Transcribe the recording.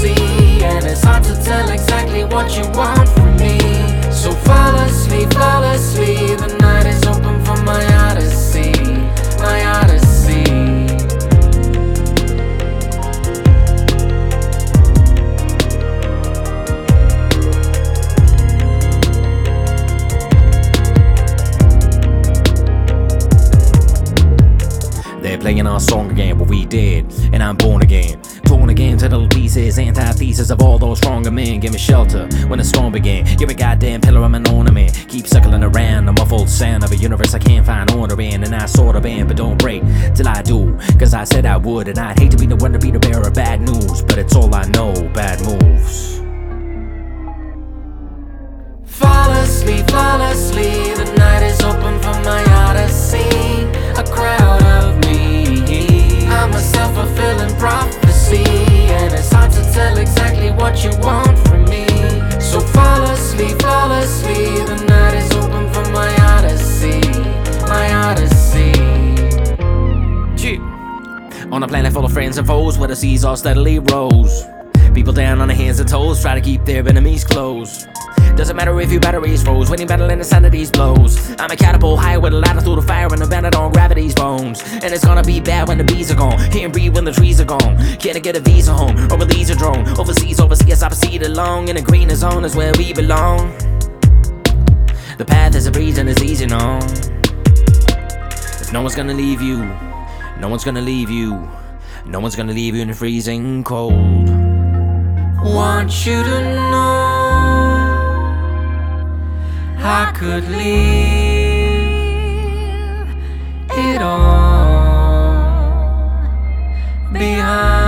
see, and it's hard to tell exactly what you want from me. So fall asleep, the night is open for my odyssey, my odyssey. They're playing our song again, what we did, and I'm born again. Torn again to the pieces, antithesis of all those stronger men. Give me shelter when the storm began. You're a goddamn pillar, I'm an ornament. Keep circling around the muffled sound of a universe I can't find order in. And I sort of am, but don't break till I do, cause I said I would. And I'd hate to be the one to be the bearer of bad news, but it's all I know, bad moves. Fall asleep, the night is open for my odyssey. A crowd of me, I'm a self-fulfilling prophecy, and it's hard to tell exactly what you want from me. So fall asleep, the night is open for my odyssey, my odyssey. On a planet full of friends and foes, where the seas all steadily rose. People down on their hands and toes, try to keep their enemies close. Doesn't matter if your battery's froze, winning battle in the sound of these blows. I'm a catapult high with a ladder through the fire and a bandit on gravity's bones. And it's gonna be bad when the bees are gone, can't breathe when the trees are gone. Can't get a visa home, or release a drone. Overseas, I proceed along, in the green zone is where we belong. The path is a breeze and it's easy on. If no one's gonna leave you, no one's gonna leave you, no one's gonna leave you in the freezing cold. Want you to know I could leave it all behind.